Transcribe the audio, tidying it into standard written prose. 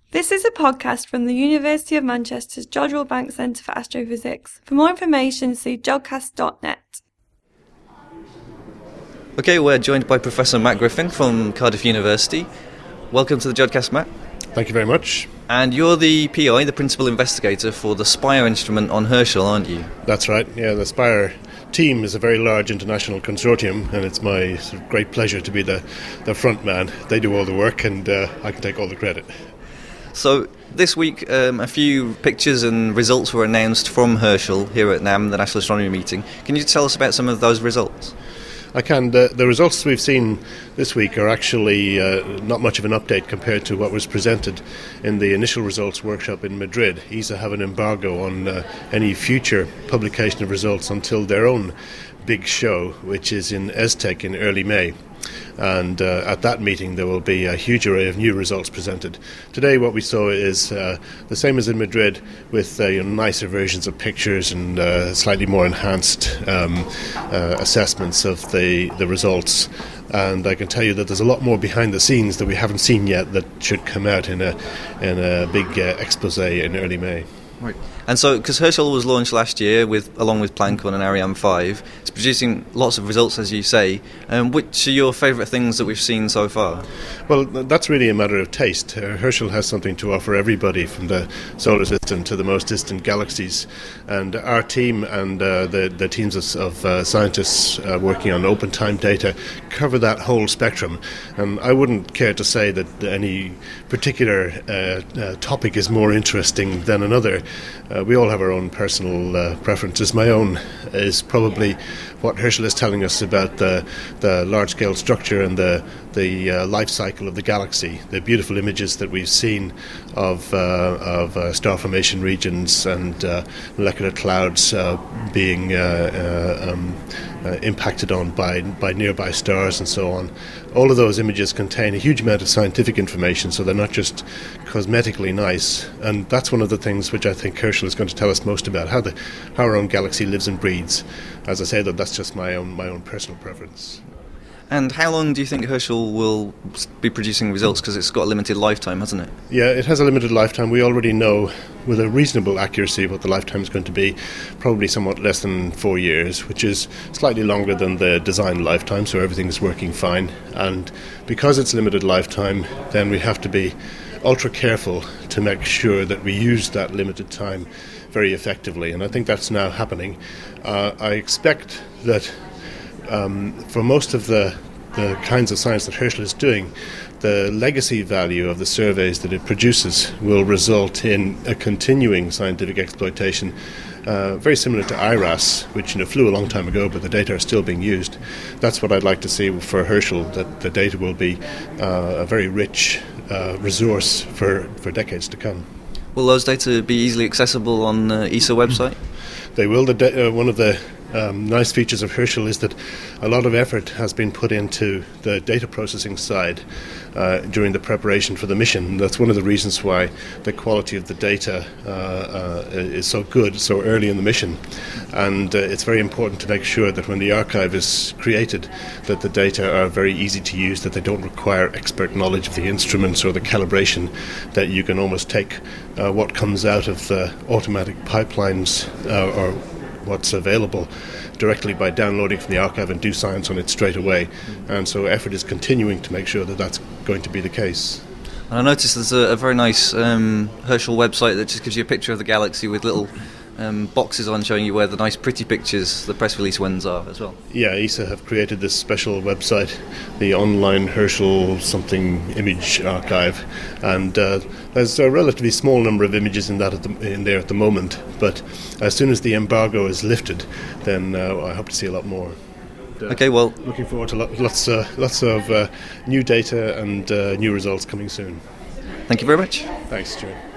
This is a podcast from the University of Manchester's Jodrell Bank Centre for Astrophysics. For more information, see jodcast.net. Okay, we're joined by Professor Matt Griffin from Cardiff University. Welcome to the Jodcast, Matt. Thank you very much. And you're the PI, the principal investigator for the SPIRE instrument on Herschel, aren't you? That's right, yeah, the SPIRE team is a very large international consortium, and it's my great pleasure to be the front man. They do all the work and I can take all the credit. So this week a few pictures and results were announced from Herschel here at NAM, the National Astronomy Meeting. Can you tell us about some of those results? I can. The results we've seen this week are actually not much of an update compared to what was presented in the initial results workshop in Madrid. ESA have an embargo on any future publication of results until their own big show, which is in ESTEC in early May. And at that meeting there will be a huge array of new results presented. Today what we saw is the same as in Madrid, with nicer versions of pictures and slightly more enhanced assessments of the results. And I can tell you that there's a lot more behind the scenes that we haven't seen yet that should come out in a big expose in early May. Right. And so, because Herschel was launched last year along with Planck on an Ariane 5, it's producing lots of results, as you say. Which are your favourite things that we've seen so far? Well, that's really a matter of taste. Herschel has something to offer everybody, from the solar system to the most distant galaxies. And our team and the teams of scientists working on open time data cover that whole spectrum. And I wouldn't care to say that any particular topic is more interesting than another. We all have our own personal preferences. My own is probably what Herschel is telling us about the large-scale structure and the life cycle of the galaxy. The beautiful images that we've seen of star formation regions and molecular clouds being impacted on by nearby stars and so on. All of those images contain a huge amount of scientific information, so they're not just cosmetically nice. And that's one of the things which I think Herschel is going to tell us most about, how our own galaxy lives and breathes. As I say, that's just my own personal preference. And how long do you think Herschel will be producing results? Because it's got a limited lifetime, hasn't it? Yeah, it has a limited lifetime. We already know with a reasonable accuracy what the lifetime is going to be, probably somewhat less than 4 years, which is slightly longer than the design lifetime, so everything's working fine. And because it's limited lifetime, then we have to be ultra careful to make sure that we use that limited time very effectively, and I think that's now happening. I expect that for most of the kinds of science that Herschel is doing, the legacy value of the surveys that it produces will result in a continuing scientific exploitation, very similar to IRAS, which flew a long time ago, but the data are still being used. That's what I'd like to see for Herschel, that the data will be a very rich resource for decades to come. Will those data be easily accessible on the ESA website? They will. One of the nice features of Herschel is that a lot of effort has been put into the data processing side during the preparation for the mission. That's one of the reasons why the quality of the data is so good so early in the mission. And it's very important to make sure that when the archive is created, that the data are very easy to use, that they don't require expert knowledge of the instruments or the calibration, that you can almost take what comes out of the automatic pipelines or what's available directly by downloading from the archive and do science on it straight away. And so effort is continuing to make sure that that's going to be the case. And I noticed there's a very nice Herschel website that just gives you a picture of the galaxy with little boxes on showing you where the nice pretty pictures, the press release ones, are as well. Yeah, ESA have created this special website, the online Herschel something image archive, and there's a relatively small number of images in there at the moment, but as soon as the embargo is lifted, then I hope to see a lot more. Okay, well, looking forward to lots of new data and new results coming soon. Thank you very much. Thanks, Stuart.